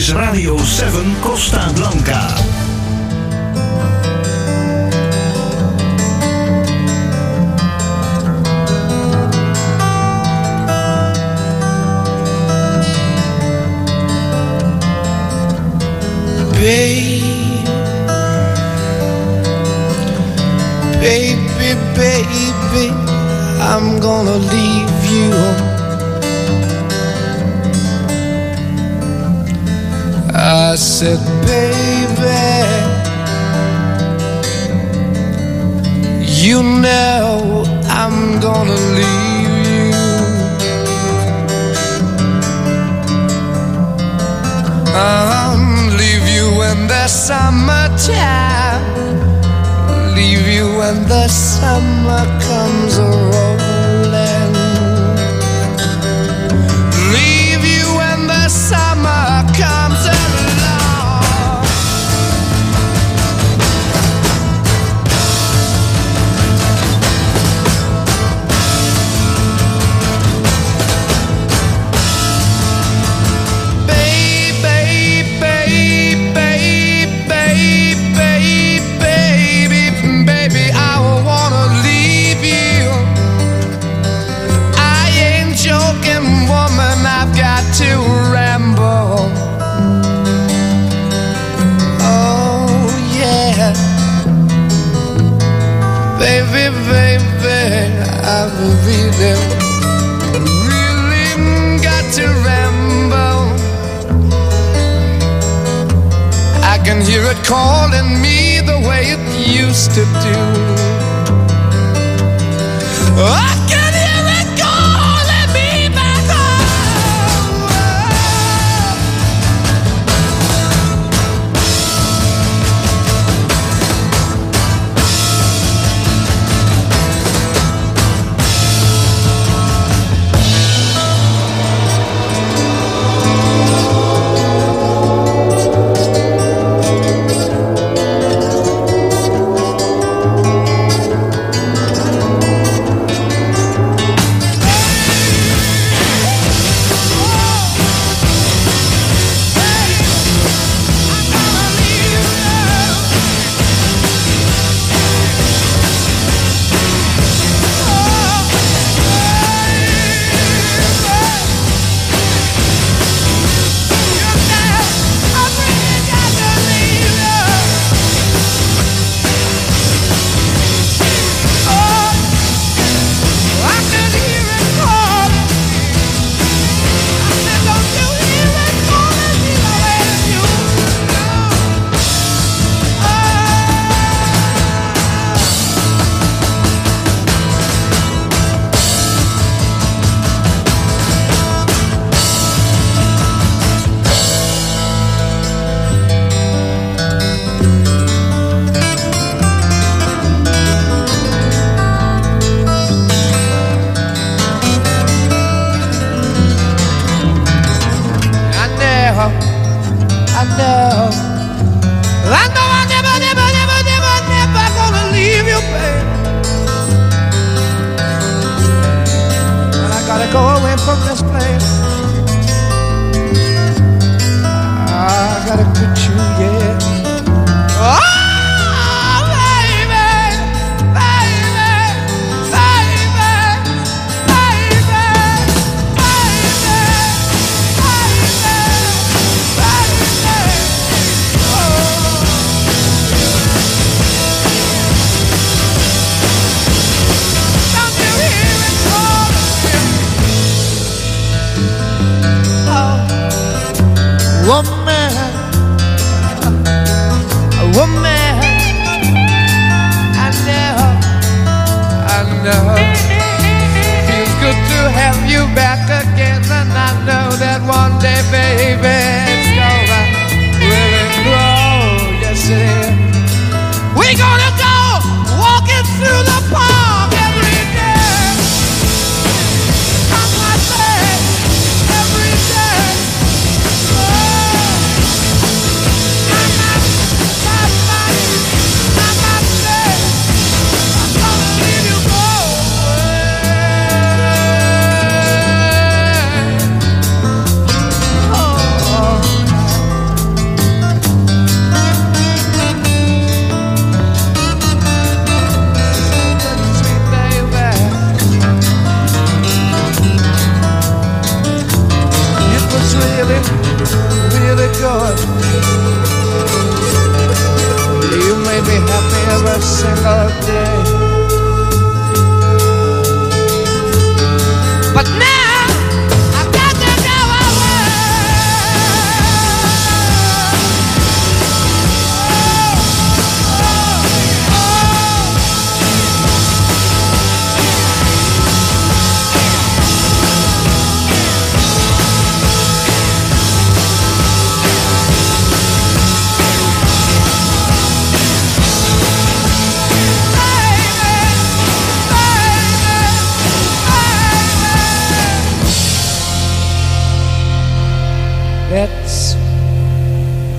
is Radio 7 Costa Blanca. Baby, baby, I'm gonna leave you. I said, baby, you know I'm gonna leave you. Leave you in the summertime, leave you when the summer comes a-rolling, leave you when the summer comes along. To ramble, oh yeah, baby, baby, I really got to ramble. I can hear it calling me the way it used to do. I can hear it calling me back home.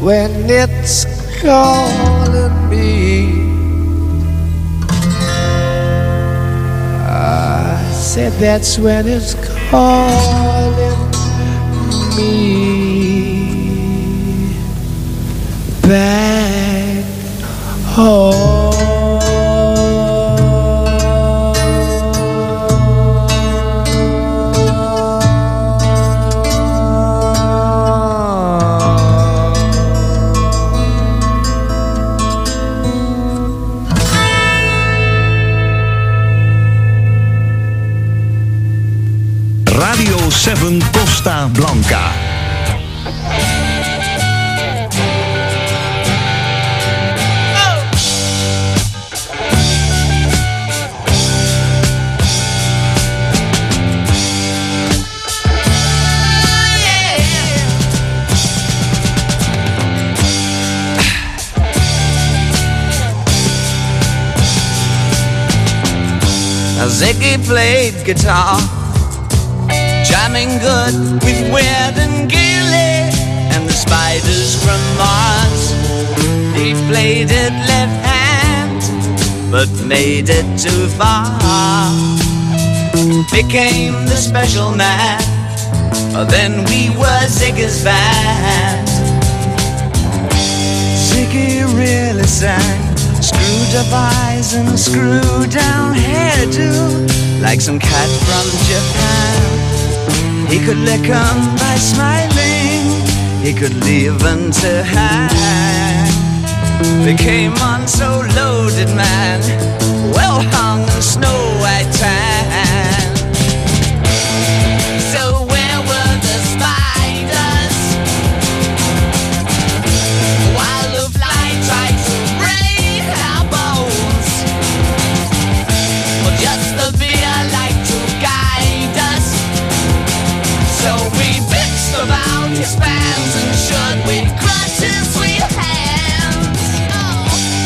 when it's calling me. I said that's when it's calling me back home. Radio 7 Costa Blanca. Ziggy played guitar, jamming good with Weird and Gilly and the Spiders from Mars. He played it left hand, but made it too far. Became the special man, then we were Ziggy's band. Ziggy really sang, screwed up eyes and a screw down hairdo, like some cat from Japan. He could lick 'em by smiling, he could leave 'em to hang. They came on so loaded, man, well hung in snow white tan. So where were the spiders while the fly tried to break our bones? Well, just the beer like to guide us. So we bitched about his fans and should we crush his sweet hands? Oh.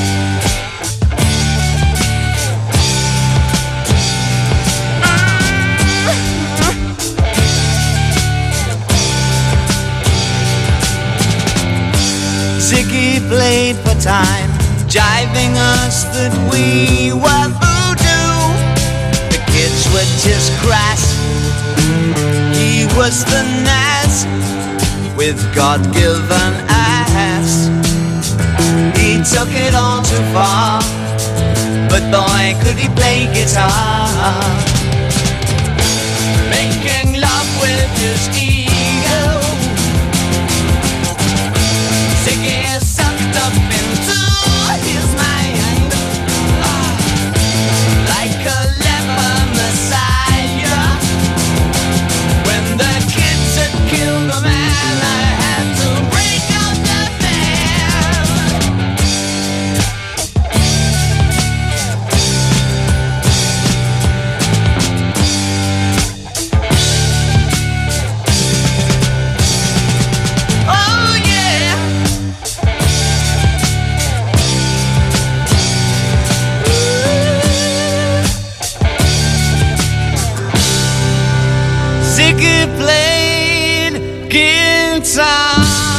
Ziggy played for time, jiving us that we were voodoo. The kids were just crass, he was the Nas with God-given ass. He took it all too far, but boy could he play guitar. Making love with his ego, Ziggy sucked up into his mind, like a leper messiah. When the kids had killed the man, I had to break out the band. Oh yeah. Ziggy played guitar.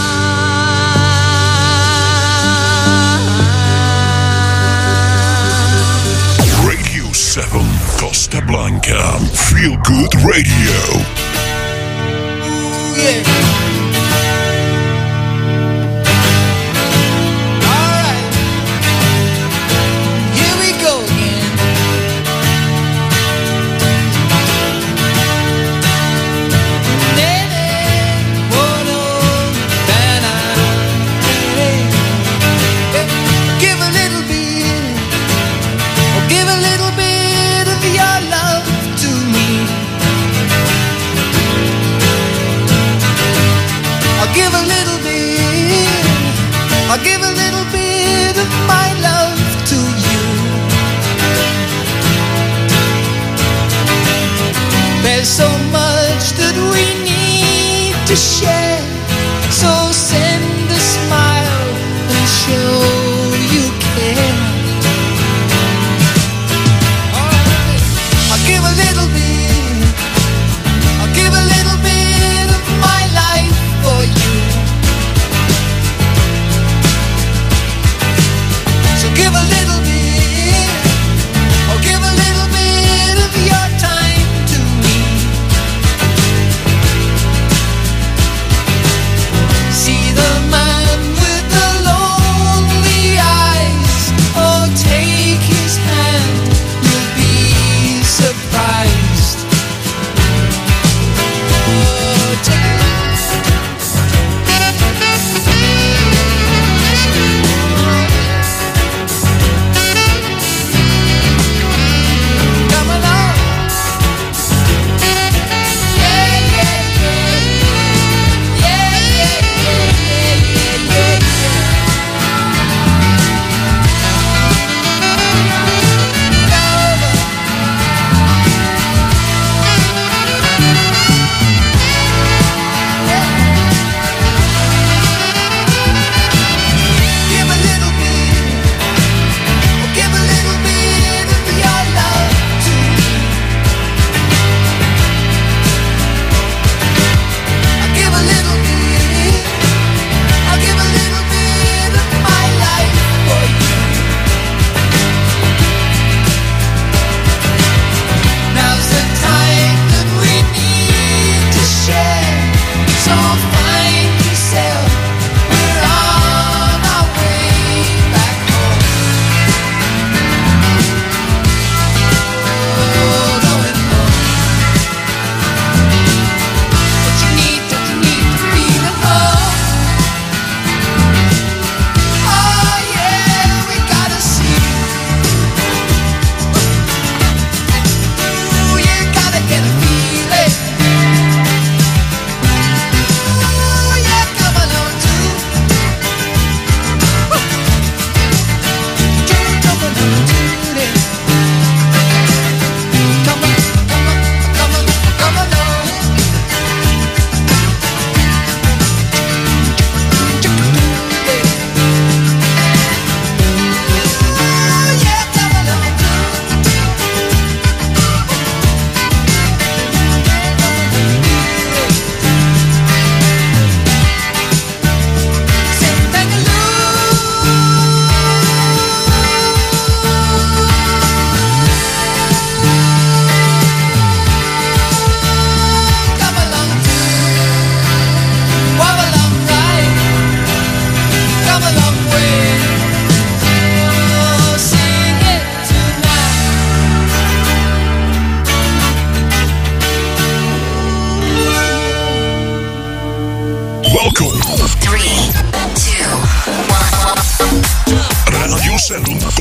Radio 7 Costa Blanca. Feel Good Radio. Yeah. All right. Here we go again. Give a little bit of your love to me.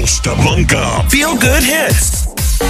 Costa Blanca. Feel good hits.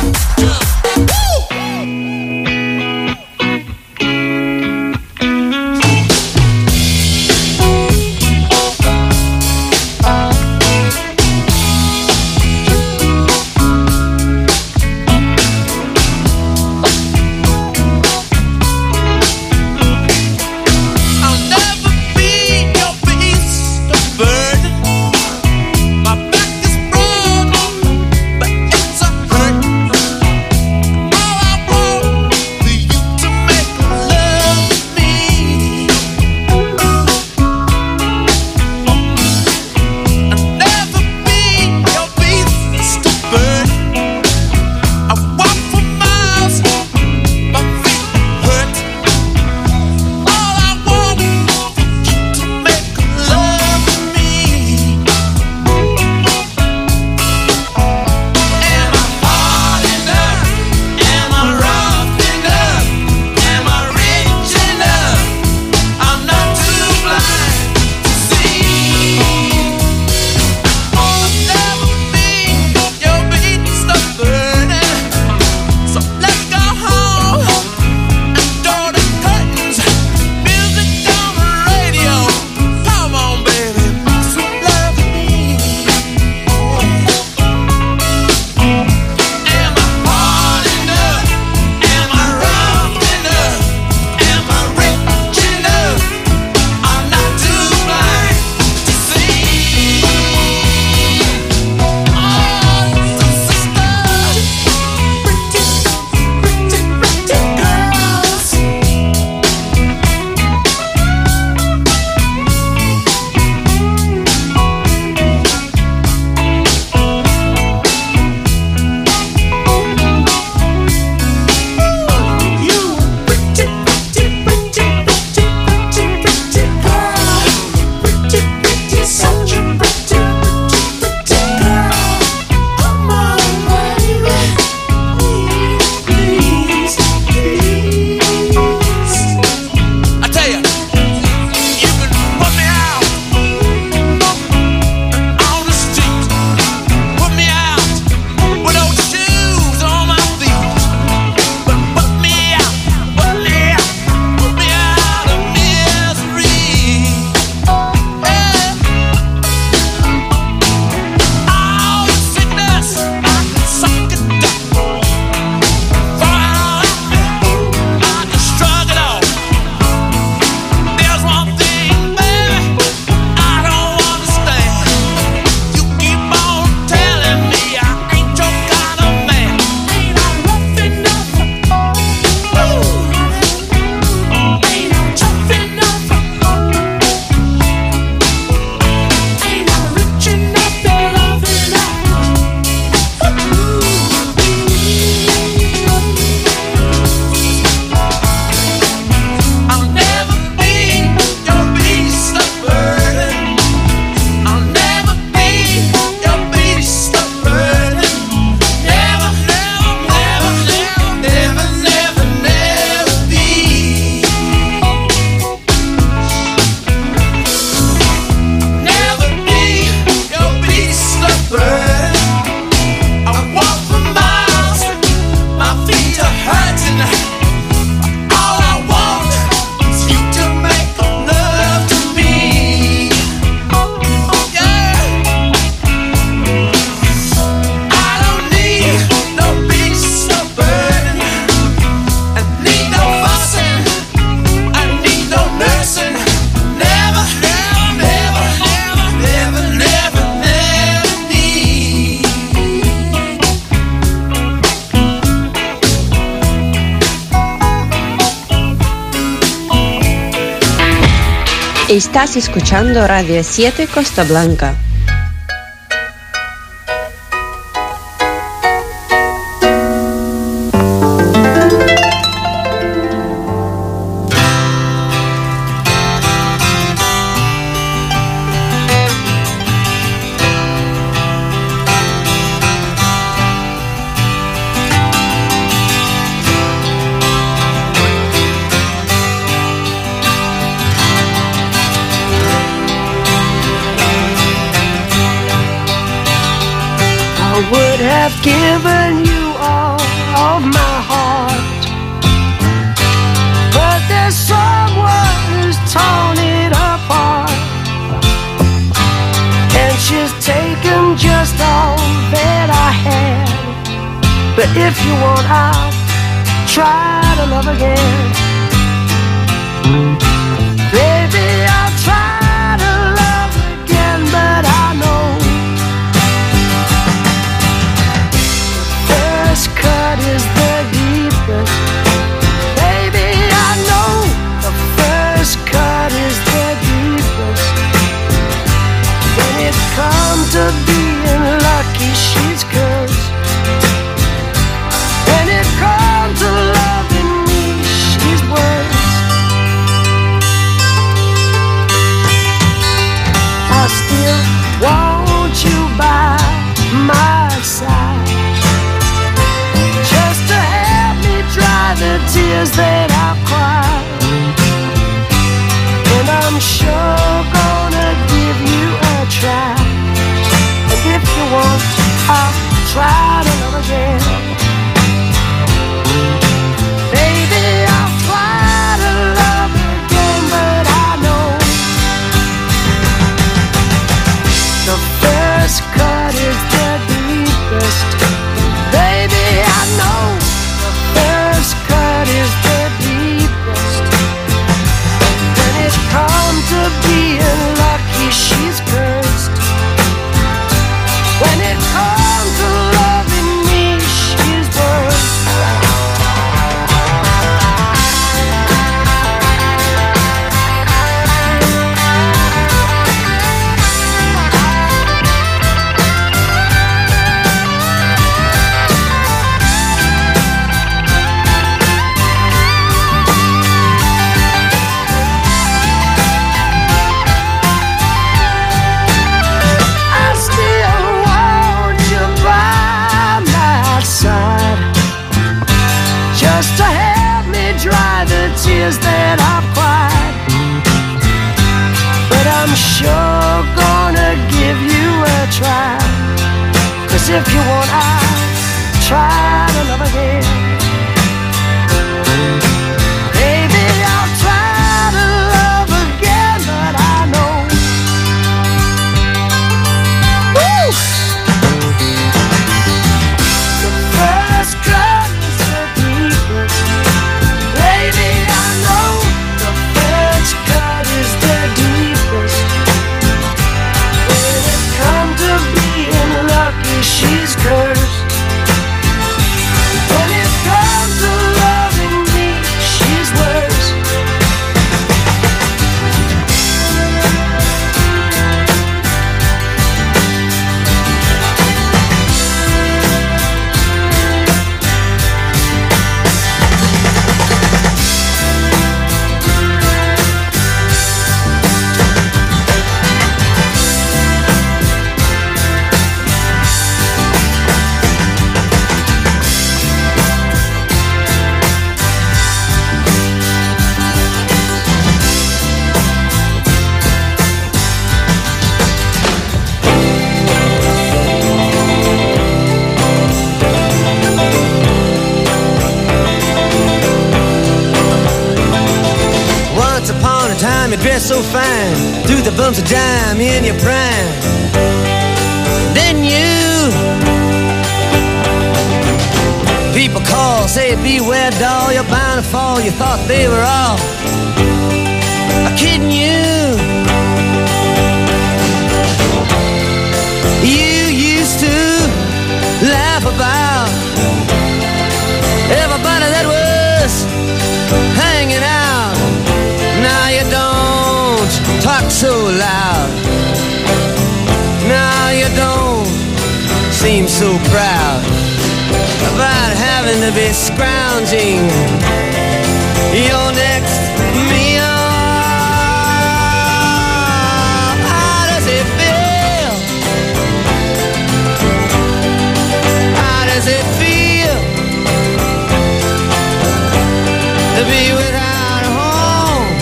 Estás escuchando Radio 7 Costa Blanca. I've given you all of my heart, but there's someone who's torn it apart, and she's taken just all that I had. But if you want, I'll try to love again. Baby, I'll try to love again, but I know the first cut is the deepest. Baby, I know the first cut is the deepest. When it comes to being lucky, she's cursed. When it comes to loving me, she's worse. I still want you by my side, just to help me dry the tears that I've cried. And I'm sure gonna give you a try. And if you want, I'll try to love again. Baby, I'll try to love again, but I know the first cut is the deepest. Baby, I know the first cut is the deepest. When it comes to being lucky, she's cursed. When it comes to loving me, she's worse. Just to help me dry the tears that I've cried. But I'm sure gonna give you a try. 'Cause if you want, I'll try to love again. Baby, I'll try to love again, but I know the first cut is the deepest. Baby, I know the first cut is the deepest. When it comes to being lucky, she's cursed. When it comes to loving me, she's worse. Once upon a time you dressed so fine, threw the bumps of dime in your prime. Then you people call, say beware doll, you're bound to fall. You thought they were all kidding you. You used to laugh about everybody that was hanging out. Now you don't talk so loud. Now you don't seem so proud about having to be scrounging your next meal. How does it feel? How does it feel to be without a home?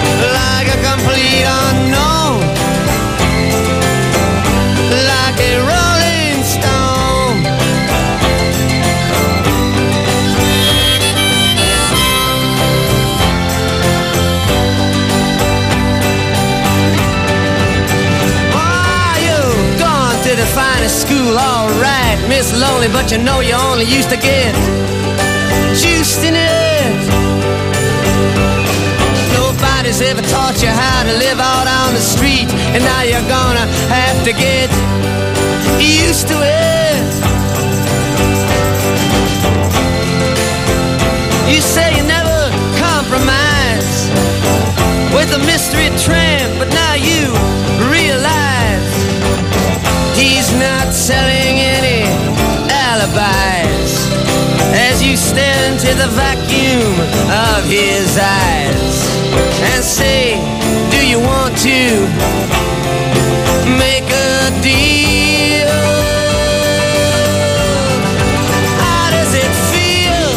Like a complete unknown, like a alright, Miss Lonely, but you know you only used to get juiced in it. Nobody's ever taught you how to live out on the street, and now you're gonna have to get used to it. You say you never compromise with a mystery tramp, but now you realize he's not selling any alibis as you stare into the vacuum of his eyes and say, do you want to make a deal? How does it feel?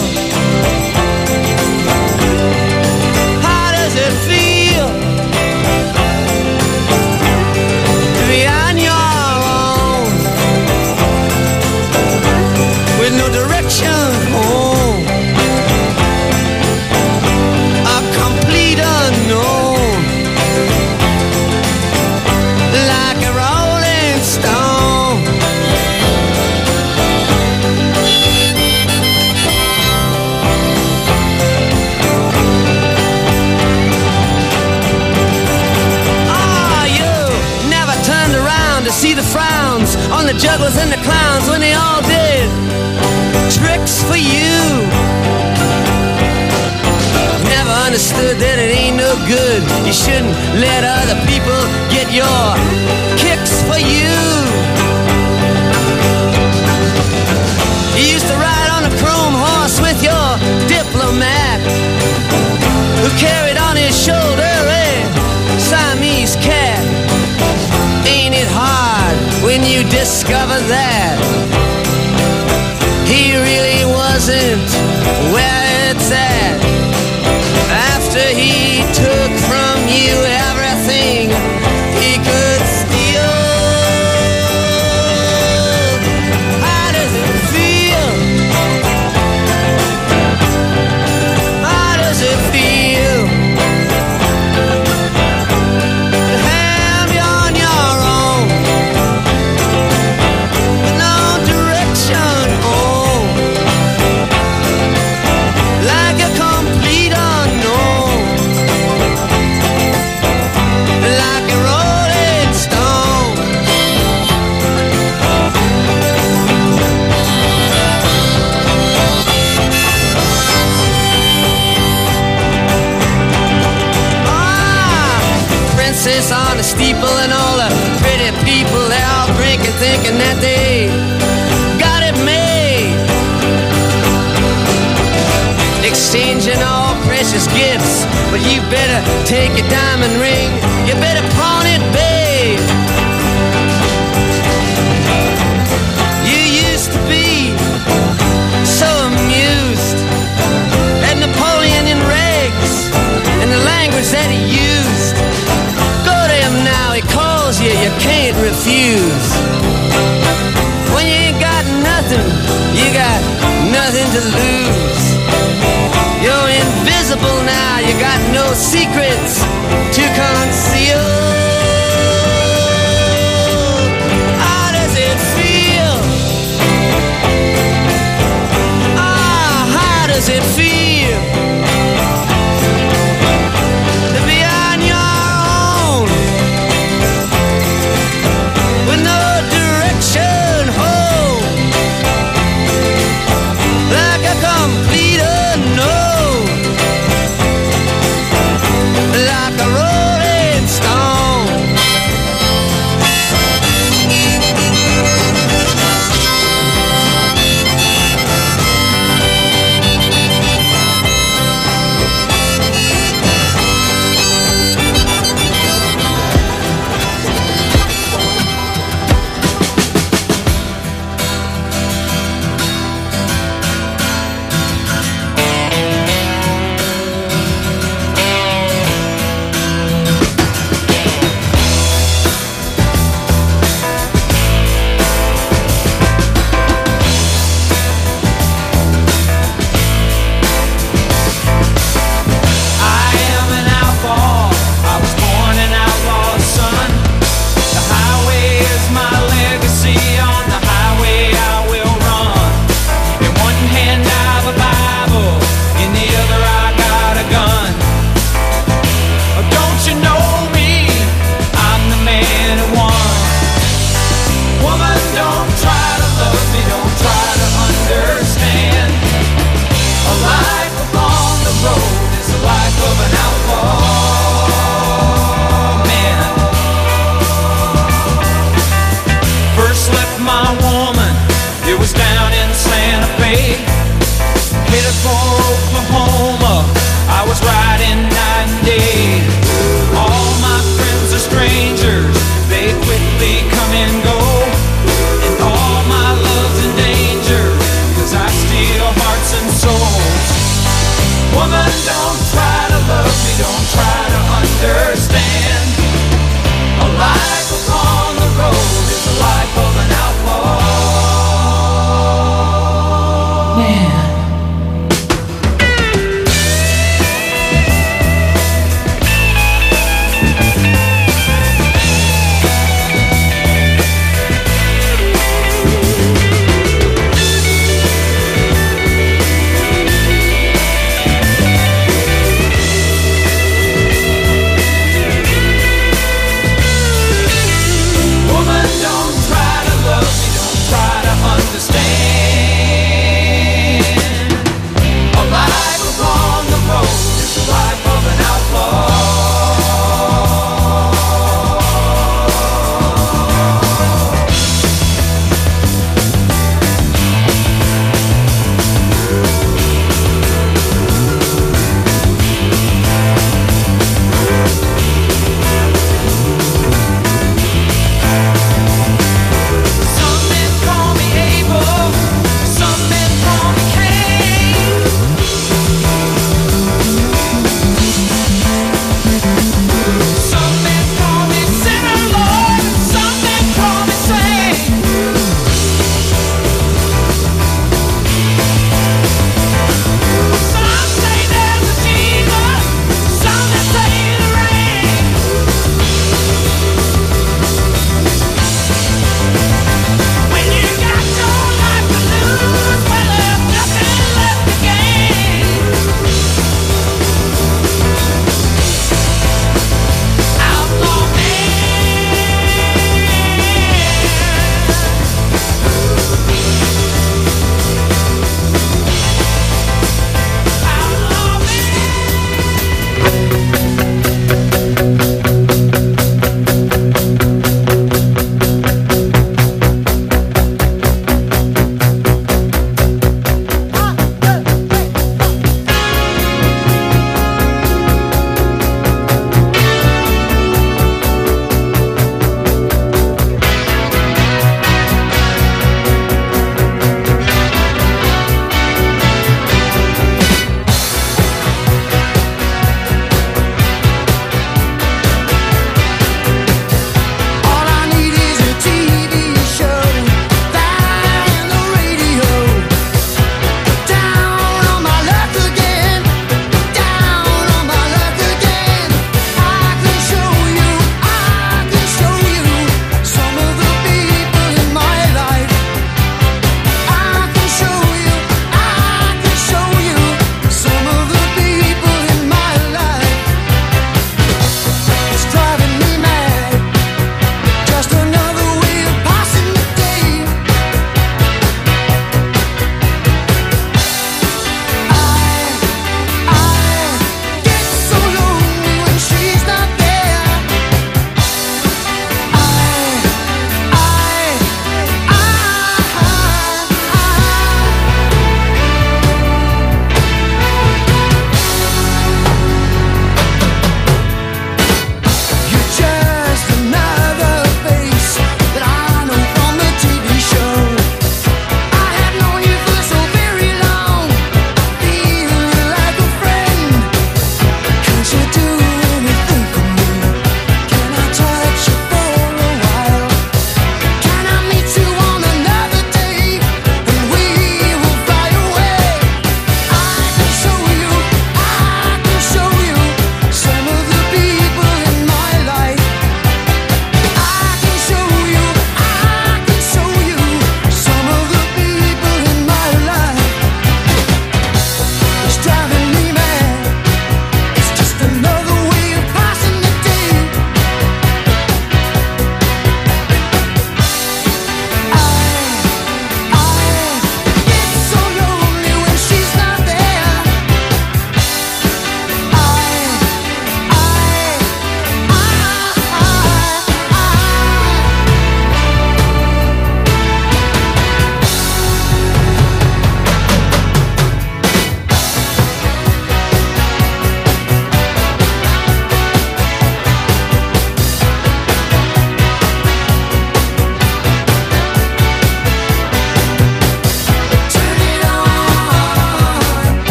How does it feel to be on your own with no direction home? A complete unknown, like a rolling stone. Ah, you never turned around to see the frowns on the jugglers and the clowns when they all did tricks for you. Never understood that it ain't no good. You shouldn't let other people get your kicks for you. You used to ride on a chrome horse with your diplomat, who carried on his shoulder a Siamese cat. Ain't it hard when you discover that he really wasn't where it's at? After he took from you everything he could steal. How does it feel? How does it feel to have you on your own with no direction home, like a complete unknown, like a rolling stone? Ah, princess on the steeple and all the pretty people, they all drinking, thinking that they got it made, exchanging all precious gifts. But you better take your diamond ring, you better pawn it, babe. You used to be so amused at Napoleon in rags and the language that he used. Go to him now, he calls you, you can't refuse. When you ain't got nothing, you got nothing to lose. You're invisible now, you got no secrets to conceal. How does it feel? Ah, how does it feel to be on your own with no direction home, like a complete unknown, like a rolling stone? Some men call me able.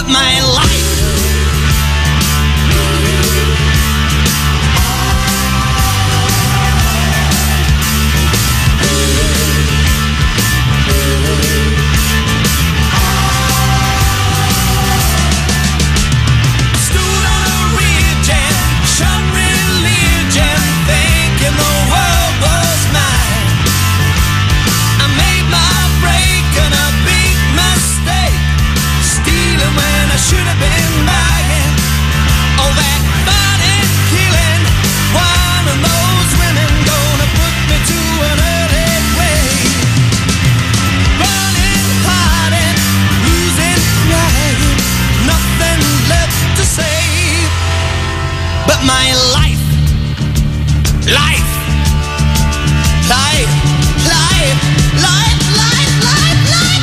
but my life. Should have been buying all that body killing. One of those women gonna put me to an early grave. Running hard and losing, crying, nothing left to save but my life, life, life, life, life, life, life, life.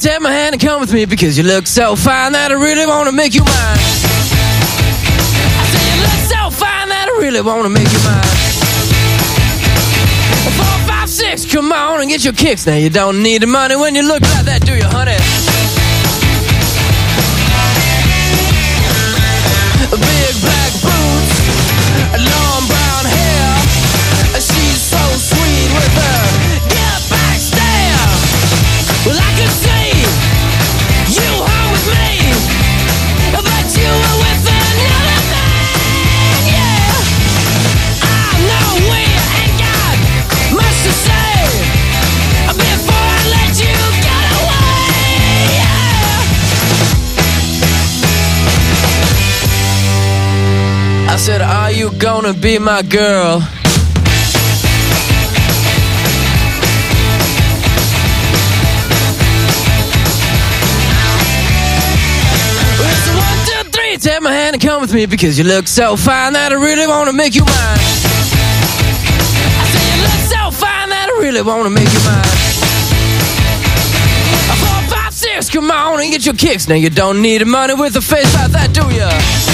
take my hand and come with me because you look so fine that I really want to make you mine. I say you look so fine that I really want to make you mine. 4, 5, 6, come on and get your kicks. Now you don't need the money when you look like that, do you, honey? Big black boots, long brown hair. She's so sweet with her get back stare. Well, I could see you home with me, but you were with another man, yeah. I know we ain't got much to say before I let you get away, yeah. I said, are you gonna be my girl? It's 1, 2, 3, take my hand and come with me because you look so fine that I really wanna make you mine. I say you look so fine that I really wanna make you mine. 4, 5, 6, come on and get your kicks. Now you don't need the money with a face like that, do ya?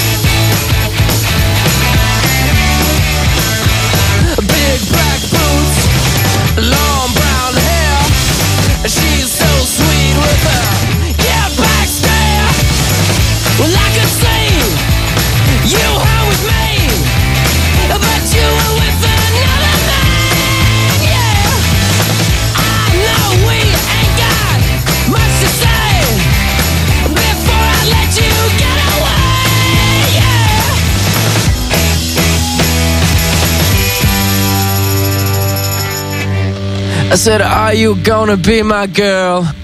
Big black boots, long brown hair. She's so sweet with her yeah back stare. Well, I could see you home with me, but you were with another man, yeah. I know we ain't got much to say before I let you get away, yeah. I said, are you gonna be my girl?